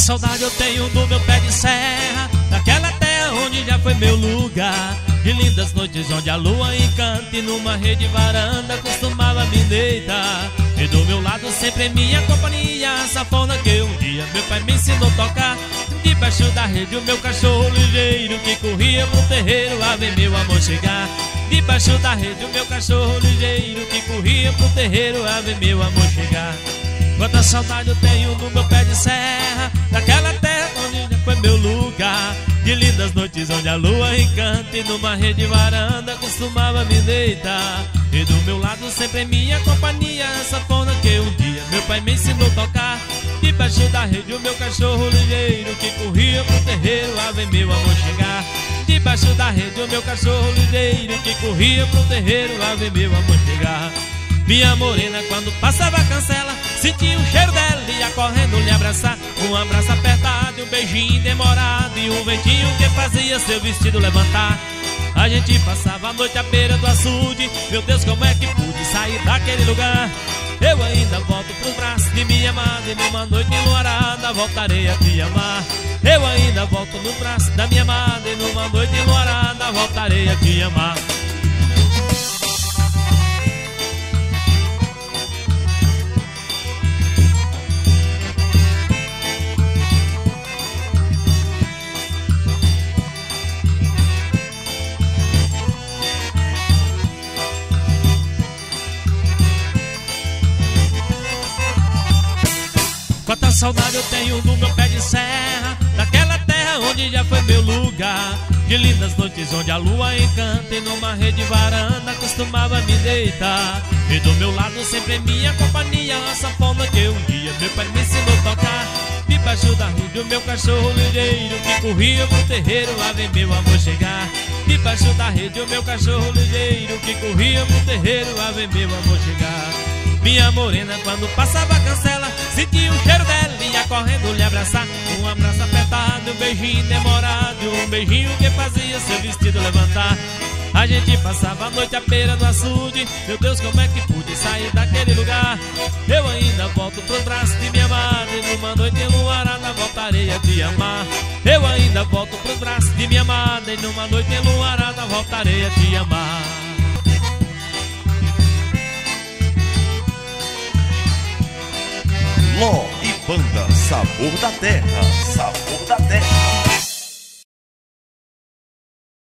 saudade eu tenho do meu pé de serra, daquela terra onde já foi meu lugar, de lindas noites onde a lua encanta e numa rede varanda costumava me deitar. E do meu lado sempre minha companhia, a sanfona que um dia meu pai me ensinou a tocar. Debaixo da rede o meu cachorro ligeiro que corria pro terreiro a ver meu amor chegar. Debaixo da rede o meu cachorro ligeiro que corria pro terreiro a ver meu amor chegar. Quanta saudade eu tenho no meu pé de serra, daquela terra onde já foi meu lugar, de lindas noites onde a lua encanta e numa rede varanda costumava me deitar. E do meu lado sempre minha companhia, a sanfona que um dia meu pai me ensinou a tocar. Debaixo da rede o meu cachorro ligeiro que corria pro terreiro a ver meu amor chegar. Debaixo da rede o meu cachorro ligeiro que corria pro terreiro a ver meu amor chegar. Minha morena quando passava a cancela, sentia o cheiro dela e ia correndo lhe abraçar. Um abraço apertado e um beijinho demorado e um ventinho que fazia seu vestido levantar. A gente passava a noite à beira do açude, meu Deus, como é que pude sair daquele lugar? Eu ainda volto pros braços de minha amada e numa noite enluarada voltarei a te amar. Eu ainda volto nos braços da minha amada e numa noite enluarada voltarei a te amar. Quanta saudade eu tenho do meu pé de serra, daquela terra onde já foi meu lugar, de lindas noites onde a lua encanta e numa rede varanda costumava me deitar. E do meu lado sempre minha companhia, a sanfona que um dia meu pai me ensinou a tocar. Debaixo da rede o meu cachorro ligeiro que corria pro terreiro a ver meu amor chegar. Debaixo da rede o meu cachorro ligeiro que corria pro terreiro a ver meu amor chegar. Minha morena quando passava a cancela, sentia o cheiro dela e ia correndo lhe abraçar. Um abraço apertado, um beijinho demorado, um beijinho que fazia seu vestido levantar. A gente passava a noite à beira do açude, meu Deus, como é que pude sair daquele lugar? Eu ainda volto pros braços de minha amada e numa noite enluarada voltarei a te amar. Eu ainda volto pros braços de minha amada e numa noite enluarada voltarei a te amar. Ló e Banda Sabor da Terra, Sabor da Terra.